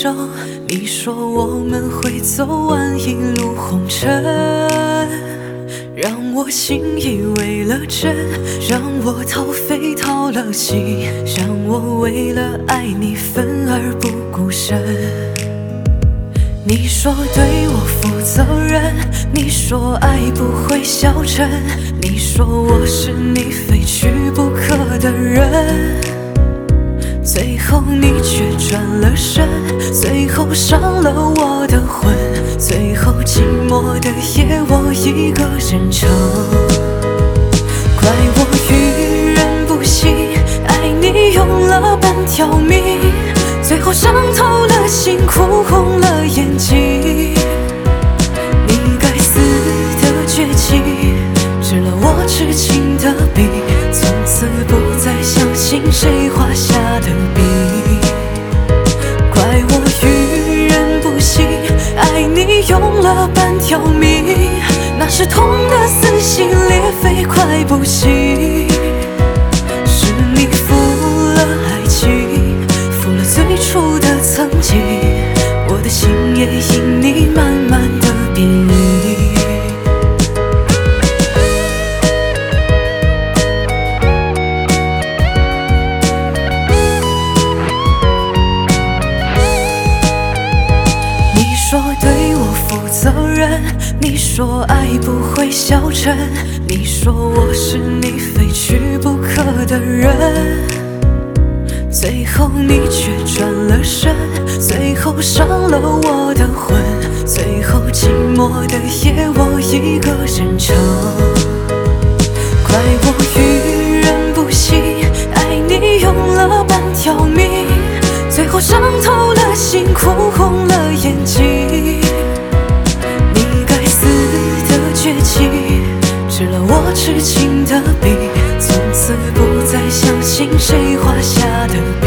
手，你说我们会走完一路红尘，让我信以为了真，让我掏肺掏了心，让我为了爱你奋而不顾身。你说对我负责任，你说爱不会消沉，你说我是你非去不可的人，最后你却转了身，最后伤了我的魂，最后寂寞的夜我一个人撑。怪我愚人不醒，爱你用了半条命，最后伤透了心，哭红了眼睛。你该死的绝情，治了我痴情的病，从此不再相信谁画下的笔。怪我愚人不醒，爱你用了半条命，那是痛得撕心裂肺快不行。是你负了爱情，负了最初的曾经，我的心也因你慢慢的变硬。你说对我负责任，你说爱不会消沉，你说我是你非去不可的人，最后你却转了身，最后伤了我的魂，最后寂寞的夜我一个人撑。怪我愚人不醒，爱你用了半条命，最后伤透了心，哭红了眼睛。你该死的绝情，治了我痴情的病，从此不再相信谁画下的笔。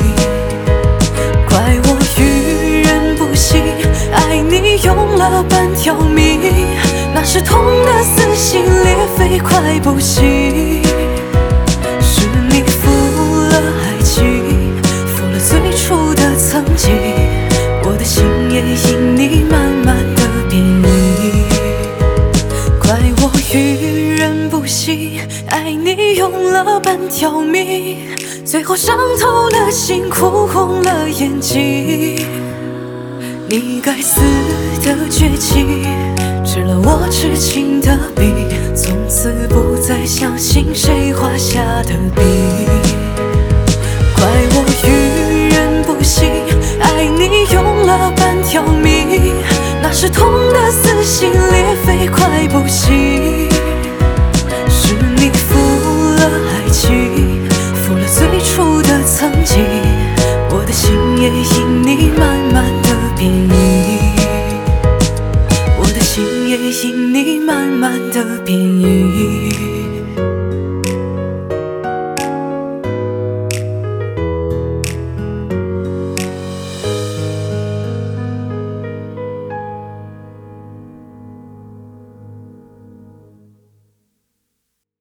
怪我愚人不醒，爱你用了半条命，那是痛得撕心裂肺快不行。是你负了爱情，负了最初的曾经，我的心也因你慢慢的变硬。怪我愚人不醒，爱你用了半条命，最后伤透了心，哭红了眼睛。你该死的绝情，治了我痴情的病，从此不再相信谁画下的笔。怪我愚人不醒，爱你用了半条命，那是痛得撕心裂肺快不行。是你负了爱情，负了最初的曾经，我的心也因你慢慢的变硬，我的心也因你慢慢的变硬。